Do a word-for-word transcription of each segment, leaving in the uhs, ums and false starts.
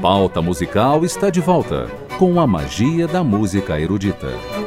Pauta Musical está de volta, com a magia da música erudita.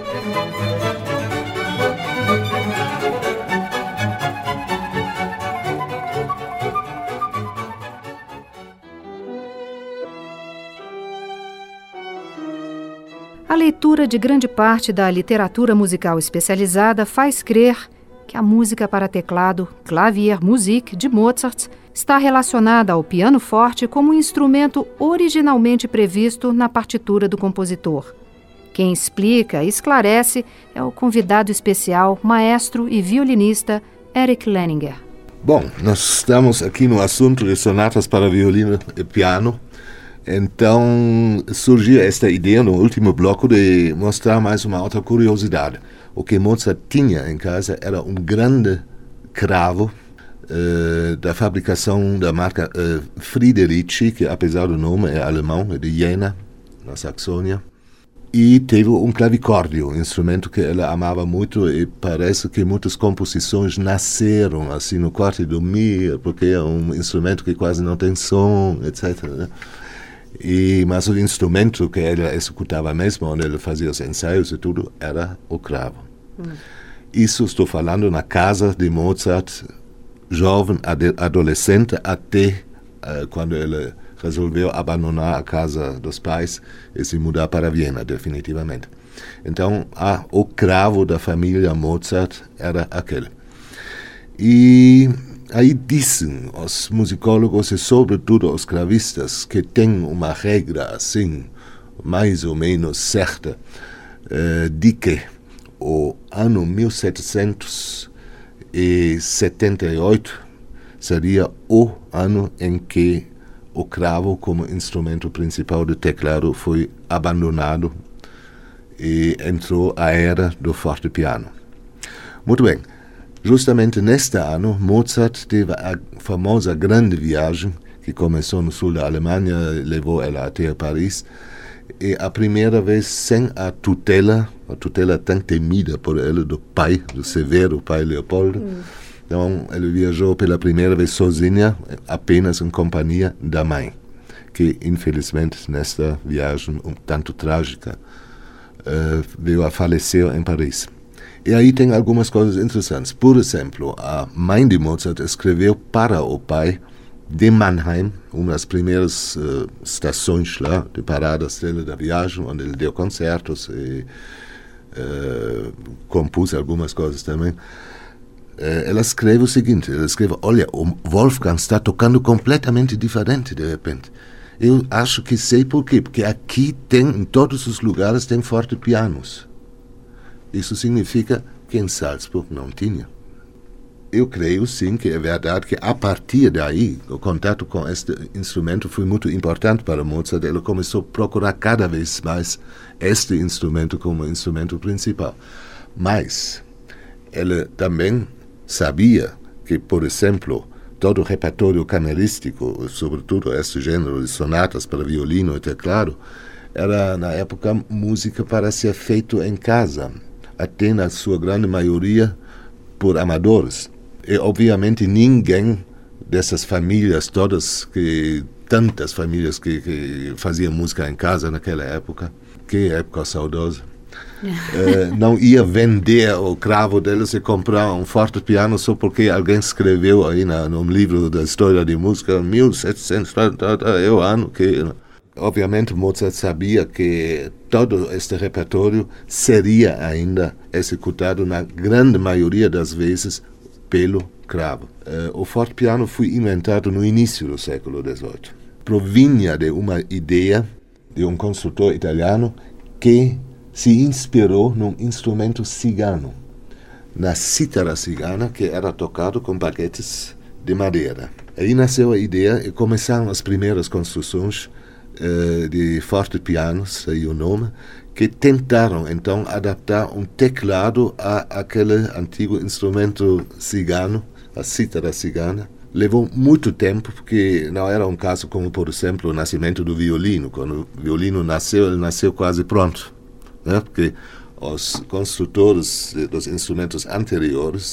A leitura de grande parte da literatura musical especializada faz crer que a música para teclado Klaviermusik de Mozart está relacionada ao piano forte como um instrumento originalmente previsto na partitura do compositor. Quem explica e esclarece é o convidado especial, maestro e violinista Eric Leninger. Bom, nós estamos aqui no assunto de sonatas para violino e piano. Então surgiu esta ideia no último bloco de mostrar mais uma outra curiosidade. O que Mozart tinha em casa era um grande cravo uh, da fabricação da marca uh, Friederici, que apesar do nome é alemão, é de Jena, na Saxônia. E teve um clavicórdio, um instrumento que ela amava muito, e parece que muitas composições nasceram assim no quarto de dormir, porque é um instrumento que quase não tem som, etcétera, né? E, mas o instrumento que ela executava mesmo, onde ela fazia os ensaios e tudo, era o cravo. Hum. Isso estou falando na casa de Mozart, jovem, adolescente, até uh, quando ela resolveu abandonar a casa dos pais e se mudar para Viena, definitivamente. Então, ah, o cravo da família Mozart era aquele. E aí dizem os musicólogos e sobretudo os clavistas que tem uma regra assim, mais ou menos certa, eh, de que o ano mil setecentos e setenta e oito seria o ano em que o cravo como instrumento principal do teclado foi abandonado e entrou a era do fortepiano. Muito bem. Justamente neste ano, Mozart teve a famosa grande viagem, que começou no sul da Alemanha, levou ela até Paris, e a primeira vez sem a tutela, a tutela tão temida por ele, do pai, do severo pai Leopoldo. Hum. Então, ele viajou pela primeira vez sozinha, apenas em companhia da mãe, que infelizmente nesta viagem um tanto trágica, uh, veio a falecer em Paris. E aí tem algumas coisas interessantes. Por exemplo, a mãe de Mozart escreveu para o pai de Mannheim, uma das primeiras uh, estações lá, de paradas dele da viagem, onde ele deu concertos e uh, compôs algumas coisas também. Uh, ela escreve o seguinte, ela escreve, olha, o Wolfgang está tocando completamente diferente de repente. Eu acho que sei por quê, porque aqui tem, em todos os lugares tem fortepianos. Isso significa que em Salzburg não tinha. Eu creio, sim, que é verdade que a partir daí, o contato com este instrumento foi muito importante para Mozart. Ele começou a procurar cada vez mais este instrumento como instrumento principal. Mas ele também sabia que, por exemplo, todo o repertório camerístico, sobretudo este gênero de sonatas para violino e teclado, era, na época, música para ser feito em casa, até na sua grande maioria por amadores. E, obviamente, ninguém dessas famílias todas, que tantas famílias que, que faziam música em casa naquela época, que época saudosa, eh, não ia vender o cravo deles e comprar um fortepiano só porque alguém escreveu aí na, no livro da história de música, mil e setecentos, é o ano que... Obviamente, Mozart sabia que todo este repertório seria ainda executado, na grande maioria das vezes, pelo cravo. Uh, o fortepiano foi inventado no início do século dezoito. Provinha de uma ideia de um construtor italiano que se inspirou num instrumento cigano, na cítara cigana, que era tocado com baguetes de madeira. Aí nasceu a ideia e começaram as primeiras construções Uh, de fortepianos, aí o nome, que tentaram então adaptar um teclado a aquele antigo instrumento cigano, a cítara cigana. Levou muito tempo, porque não era um caso como, por exemplo, o nascimento do violino. Quando o violino nasceu, ele nasceu quase pronto, né? Porque os construtores dos instrumentos anteriores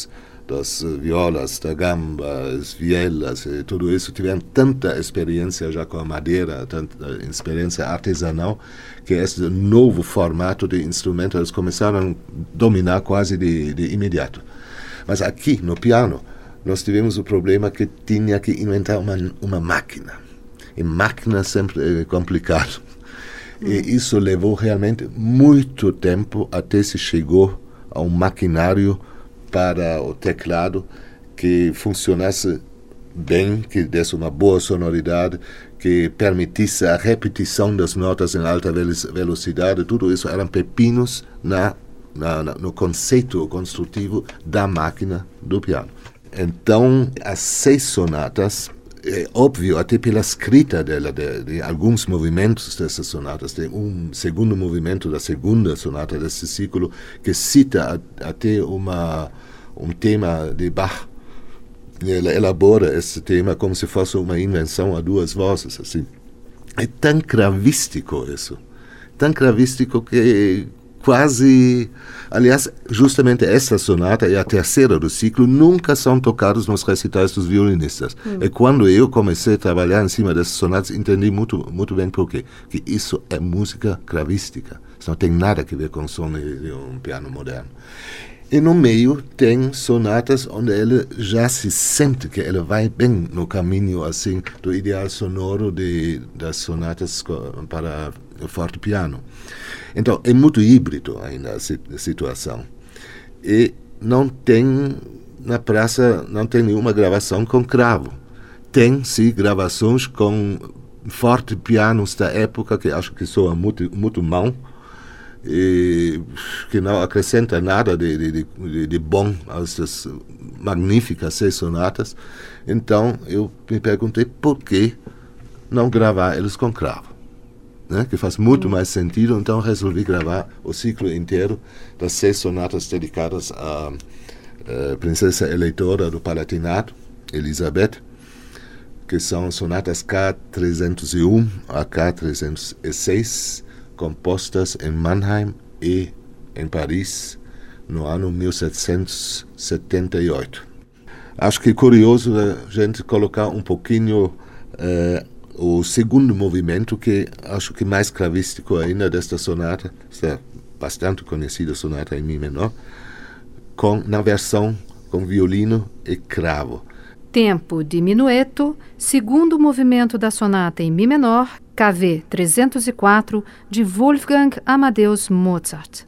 das violas, da gamba, as vielas, e tudo isso, tiveram tanta experiência já com a madeira, tanta experiência artesanal, que esse novo formato de instrumento eles começaram a dominar quase de, de imediato. Mas aqui, no piano, nós tivemos o problema que tinha que inventar uma, uma máquina. E máquina sempre é complicado. Hum. E isso levou realmente muito tempo até se chegou a um maquinário para o teclado que funcionasse bem, que desse uma boa sonoridade, que permitisse a repetição das notas em alta velocidade. Tudo isso eram pepinos na, na, no conceito construtivo da máquina do piano. Então, as seis sonatas, é óbvio, até pela escrita dela, de, de alguns movimentos dessas sonatas, tem um segundo movimento da segunda sonata desse ciclo, que cita a, até uma, um tema de Bach. Ela elabora esse tema como se fosse uma invenção a duas vozes. Assim. É tão gravístico isso, tão gravístico que quase... Aliás, justamente essa sonata e a terceira do ciclo nunca são tocados nos recitais dos violinistas. Hum. E quando eu comecei a trabalhar em cima dessas sonatas, entendi muito, muito bem por quê. Que isso é música gravística. Isso não tem nada a ver com o som de um piano moderno. E no meio tem sonatas onde ele já se sente que ele vai bem no caminho assim do ideal sonoro de, das sonatas para o fortepiano. Então, é muito híbrido ainda a situação. E não tem, na praça, não tem nenhuma gravação com cravo. Tem, sim, gravações com fortepianos da época, que acho que soam muito, muito mal, e que não acrescenta nada de, de, de, de bom a essas magníficas seis sonatas. Então, eu me perguntei por que não gravar eles com cravo. Né, que faz muito mais sentido, então resolvi gravar o ciclo inteiro das seis sonatas dedicadas à uh, princesa eleitora do Palatinato, Elizabeth, que são sonatas K trezentos e um a K trezentos e seis, compostas em Mannheim e em Paris no ano mil setecentos e setenta e oito. Acho que é curioso a gente colocar um pouquinho uh, o segundo movimento, que acho que mais gravístico ainda desta sonata, esta bastante conhecida sonata em Mi menor, com, na versão com violino e cravo. Tempo de minueto, segundo movimento da sonata em Mi menor, K V trezentos e quatro, de Wolfgang Amadeus Mozart.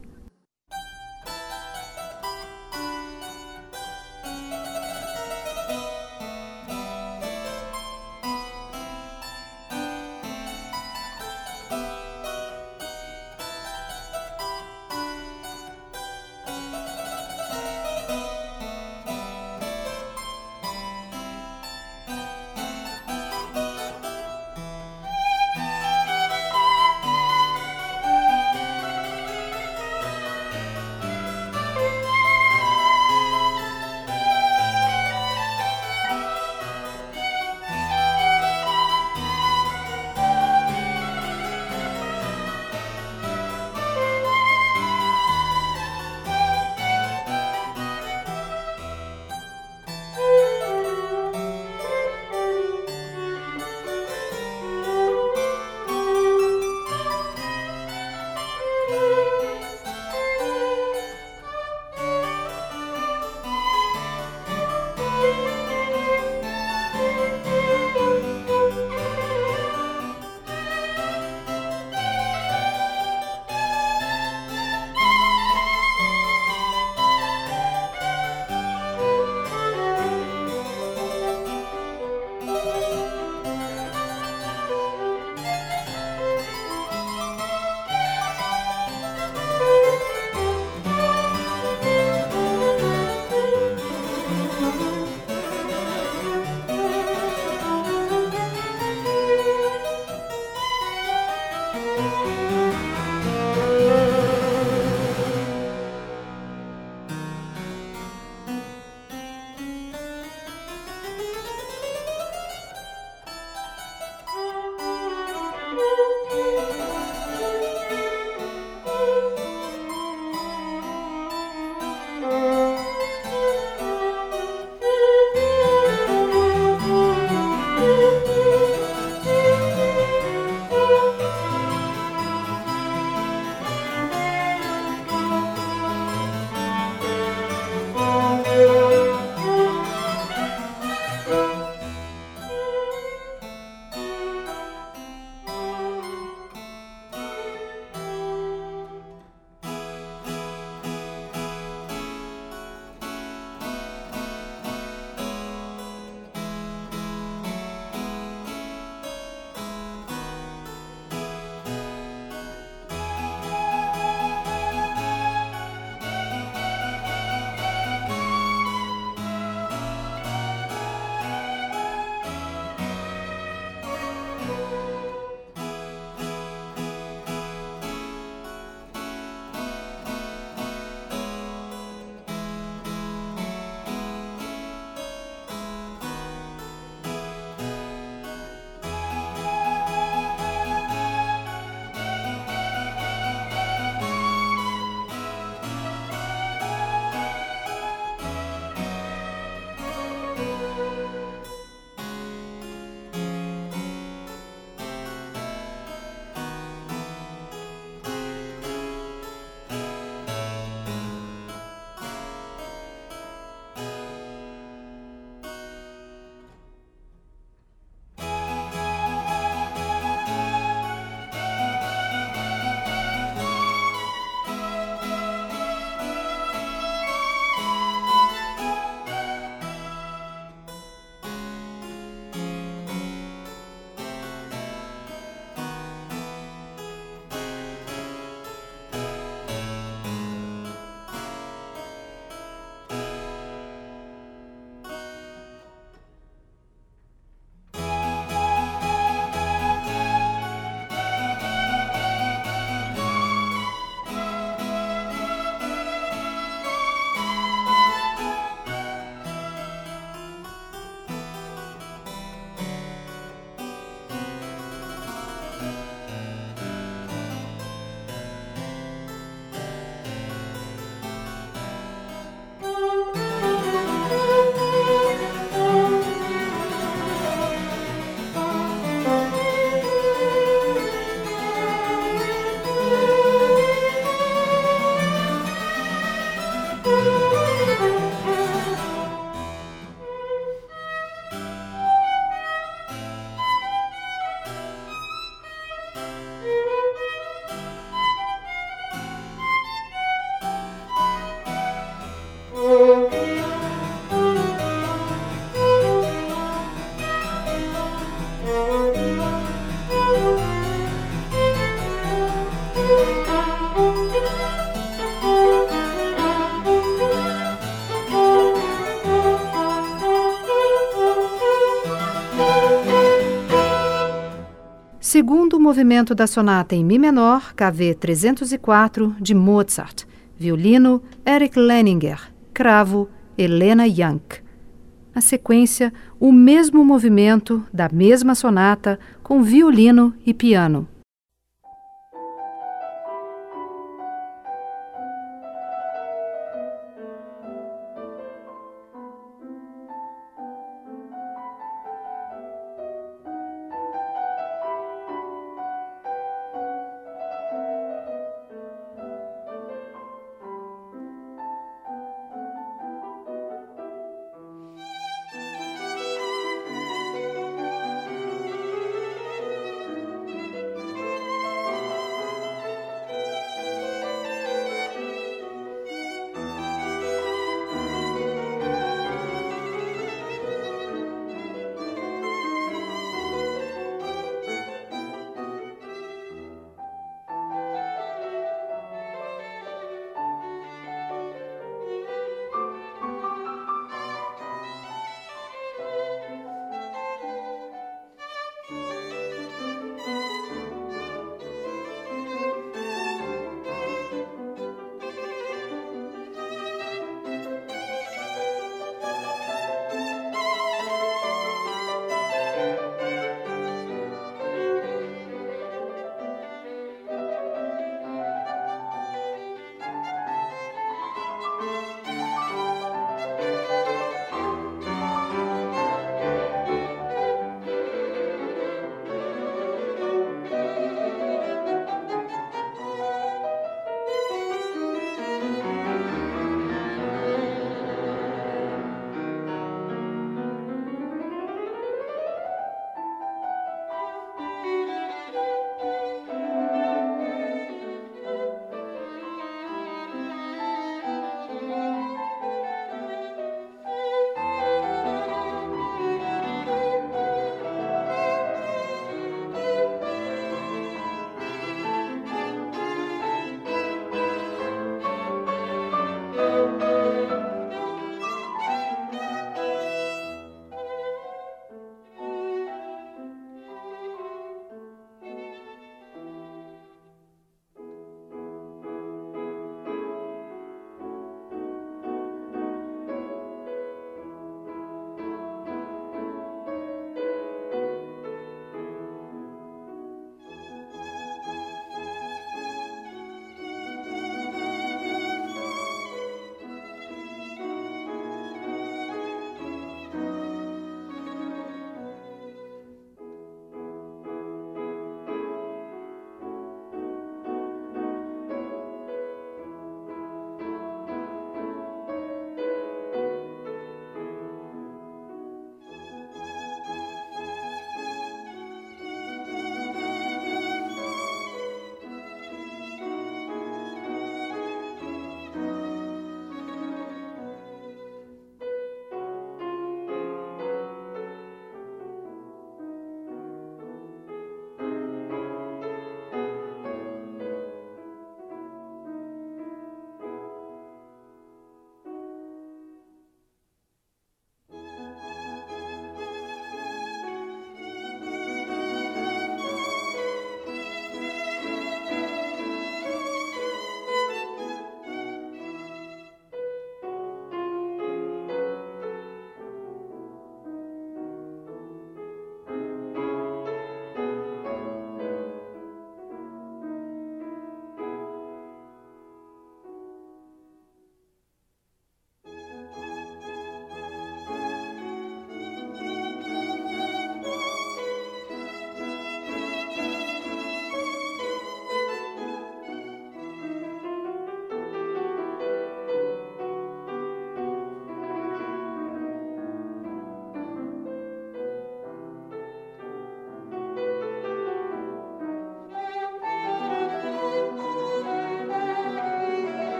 Segundo movimento da sonata em Mi menor, K V trezentos e quatro, de Mozart. Violino, Erich Leininger. Cravo, Helena Jank. Na sequência, o mesmo movimento da mesma sonata com violino e piano.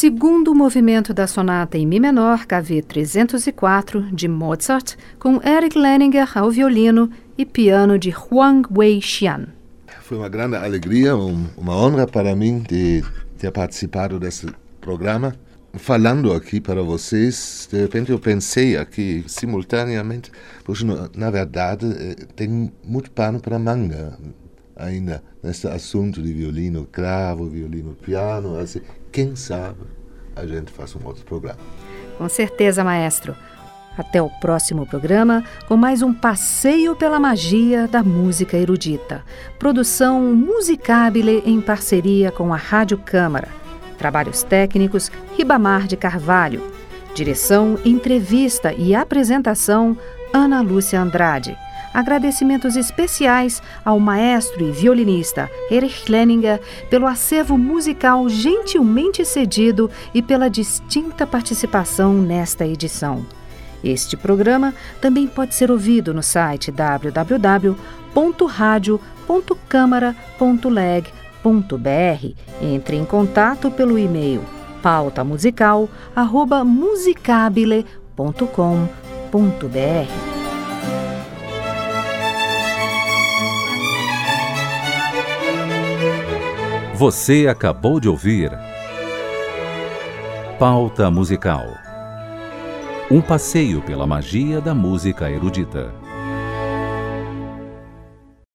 segundo movimento da sonata em Mi menor, K V trezentos e quatro, de Mozart, com Eric Leninger ao violino e piano de Huang Wei-xian. Foi uma grande alegria, um, uma honra para mim de ter participado desse programa. Falando aqui para vocês, de repente eu pensei aqui simultaneamente, porque na verdade tem muito pano para manga ainda nesse assunto de violino cravo, violino piano, assim, quem sabe a gente faz um outro programa. Com certeza, maestro. Até o próximo programa com mais um passeio pela magia da música erudita. Produção Musicabile em parceria com a Rádio Câmara. Trabalhos técnicos, Ribamar de Carvalho. Direção, entrevista e apresentação, Ana Lúcia Andrade. Agradecimentos especiais ao maestro e violinista Erich Leninger pelo acervo musical gentilmente cedido e pela distinta participação nesta edição. Este programa também pode ser ouvido no site w w w ponto radio ponto câmara ponto leg ponto b r. Entre em contato pelo e-mail pautamusical arroba musicabile ponto com ponto b r. Você acabou de ouvir Pauta Musical, um passeio pela magia da música erudita.